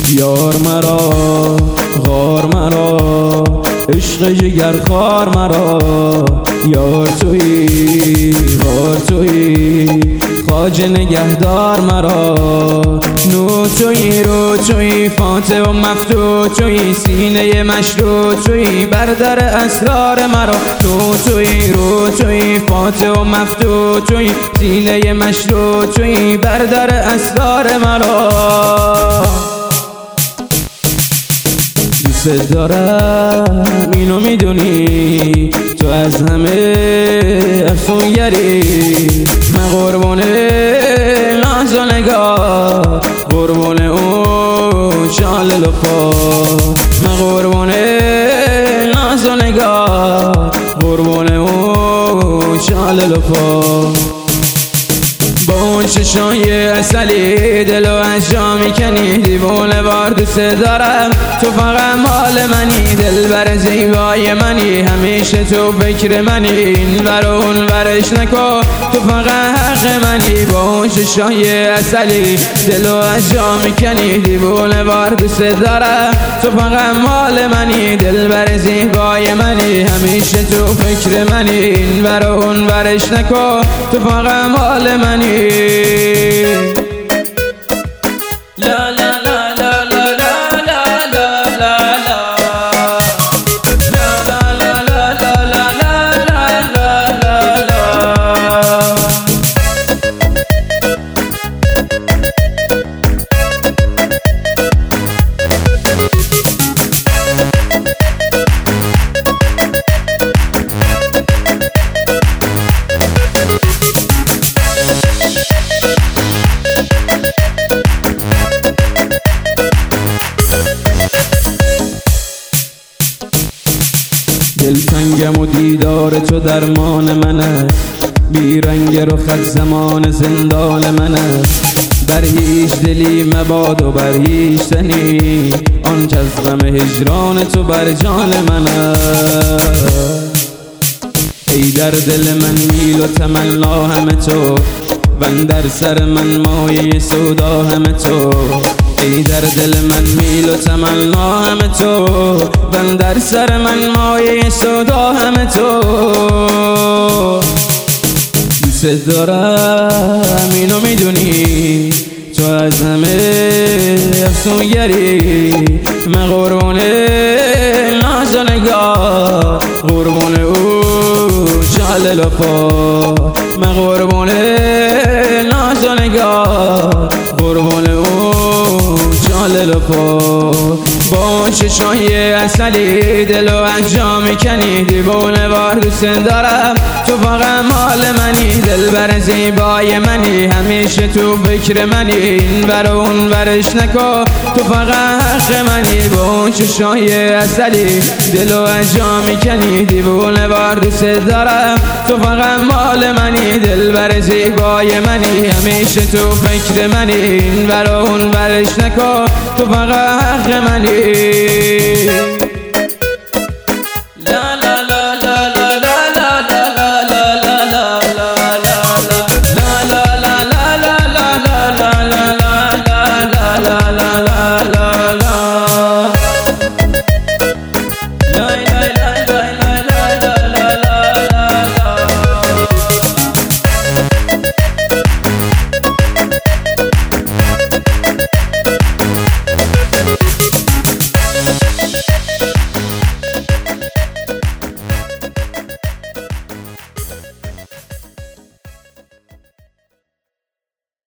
یار مرا غار مرا عشق جگر خار مرا یار تویی غار تویی خواجه نگهدار مرا نو تویی رو تویی فاتح و مفتوح تویی سینه مشروع تویی بر در اسرار مرا تو تویی رو تویی فاتح و مفتوح تویی سینه مشروع تویی بر در اسرار مرا دوست دارم اینو میدونی تو از همه افسونگری من قربون ناز و نگاه قربون اون شال لپا من قربون ناز و نگاه قربون اون شال لپا با اون چشای اصلی دلو از جا میکنی دیوونه وار دوست دارم تو فقط مال منی دلبر زیبای منی همیشه تو فکر منی این ور و اون ورش نکن تو فقط حق منی با اون چشای اصلی دلو از جا میکنی دیوونه وار دوست دارم تو فقط مال منی دلبر زیبای منی همیشه تو فکر منی این ور و اون ورش نکن تو فقط مال منی لا لا لا لا لا لا لا لا دلتنگم و دیدار تو درمان منه بی رنگ رخت زمان زندان منه بر هیچ دلی مباد و بر هیچ تنی آن که از غم هجران تو بر جان منه ای در دل من میل و تمنا همه تو و در سر من مایه سودا همه تو ای در دل من میل و تمنا همه تو و در سر من مایه سودا همه تو دوست دارم اینو میدونی تو از همه افسونگری من قربون ناز و نگاه قربون او شال لپا من قربون ناز و نگاه قربون او شال لپا با چشای اصلی دلو از جا میکنی دیوونه وار دوست دارم تو فقط مال منی دلبر زیبای منی همیشه تو فکر منی این ور و اون ورش نکن تو فقط حق منی با چشای اصلی دلو از جا میکنی دیوونه وار دوست دارم تو فقط مال منی دلبر زیبای منی همیشه تو فکر منی این ور و اون ورش نکن تو فقط حق منی